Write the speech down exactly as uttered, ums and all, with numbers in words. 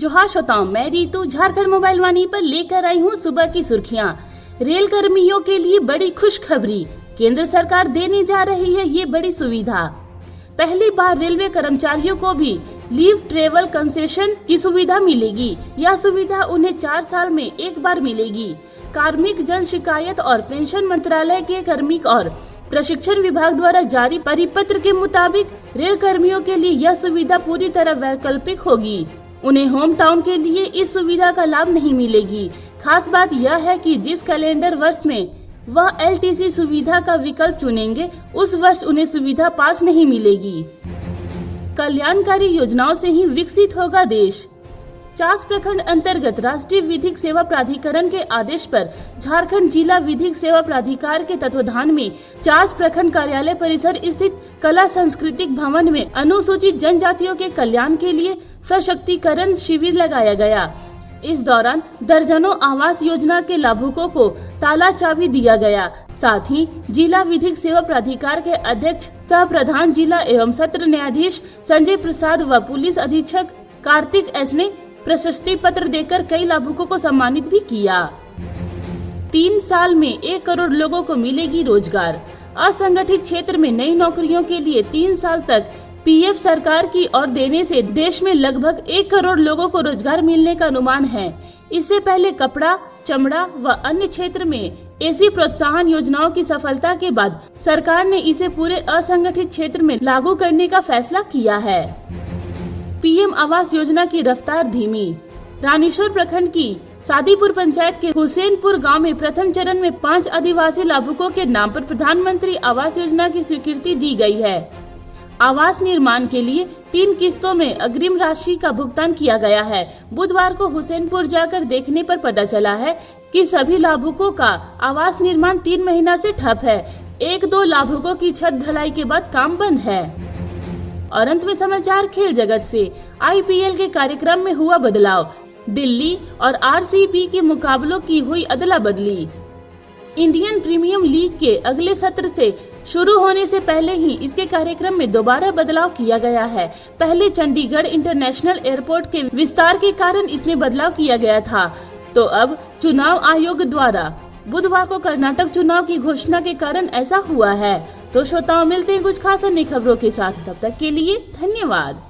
जोहार श्रोताओं, मैं रीतू झारखंड मोबाइल वाणी पर लेकर आई हूँ सुबह की सुर्खियाँ। रेल कर्मियों के लिए बड़ी खुशखबरी, केंद्र सरकार देने जा रही है ये बड़ी सुविधा। पहली बार रेलवे कर्मचारियों को भी लीव ट्रेवल कंसेशन की सुविधा मिलेगी। यह सुविधा उन्हें चार साल में एक बार मिलेगी। कार्मिक जन शिकायत और पेंशन मंत्रालय के कार्मिक और प्रशिक्षण विभाग द्वारा जारी परिपत्र के मुताबिक रेल कर्मियों के लिए यह सुविधा पूरी तरह वैकल्पिक होगी। उन्हें होम टाउन के लिए इस सुविधा का लाभ नहीं मिलेगी। खास बात यह है कि जिस कैलेंडर वर्ष में वह एलटीसी सुविधा का विकल्प चुनेंगे, उस वर्ष उन्हें सुविधा पास नहीं मिलेगी। कल्याणकारी योजनाओं से ही विकसित होगा देश। चास प्रखंड अंतर्गत राष्ट्रीय विधिक सेवा प्राधिकरण के आदेश पर झारखंड जिला विधिक सेवा प्राधिकार के तत्वाधान में चास प्रखंड कार्यालय परिसर स्थित कला सांस्कृतिक भवन में अनुसूचित जनजातियों के कल्याण के लिए सशक्तिकरण शिविर लगाया गया। इस दौरान दर्जनों आवास योजना के लाभुकों को ताला चाबी दिया गया। साथ ही जिला विधिक सेवा प्राधिकार के अध्यक्ष सह प्रधान जिला एवं सत्र न्यायाधीश संजय प्रसाद व पुलिस अधीक्षक कार्तिक एस ने प्रशस्ति पत्र देकर कई लाभुकों को सम्मानित भी किया। तीन साल में एक करोड़ लोगों को मिलेगी रोजगार। असंगठित क्षेत्र में नई नौकरियों के लिए तीन साल तक पीएफ सरकार की ओर देने से देश में लगभग एक करोड़ लोगों को रोजगार मिलने का अनुमान है। इससे पहले कपड़ा, चमड़ा व अन्य क्षेत्र में ऐसी प्रोत्साहन योजनाओं की सफलता के बाद सरकार ने इसे पूरे असंगठित क्षेत्र में लागू करने का फैसला किया है। पीएम आवास योजना की रफ्तार धीमी। रानीश्वर प्रखंड की सादीपुर पंचायत के हुसैनपुर गांव में प्रथम चरण में पाँच आदिवासी लाभुकों के नाम पर प्रधानमंत्री आवास योजना की स्वीकृति दी गई है। आवास निर्माण के लिए तीन किस्तों में अग्रिम राशि का भुगतान किया गया है। बुधवार को हुसैनपुर जाकर देखने पर पता चला है कि सभी लाभुकों का आवास निर्माण तीन महीना से ठप है। एक दो लाभुकों की छत ढलाई के बाद काम बंद है। और अंत में समाचार खेल जगत से। आईपीएल के कार्यक्रम में हुआ बदलाव। दिल्ली और आरसीबी के मुकाबलों की हुई अदला बदली। इंडियन प्रीमियर लीग के अगले सत्र से शुरू होने से पहले ही इसके कार्यक्रम में दोबारा बदलाव किया गया है। पहले चंडीगढ़ इंटरनेशनल एयरपोर्ट के विस्तार के कारण इसमें बदलाव किया गया था, तो अब चुनाव आयोग द्वारा बुधवार को कर्नाटक चुनाव की घोषणा के कारण ऐसा हुआ है। तो श्रोताओं, मिलते हैं कुछ खास अन्य खबरों के साथ। तब तक के लिए धन्यवाद।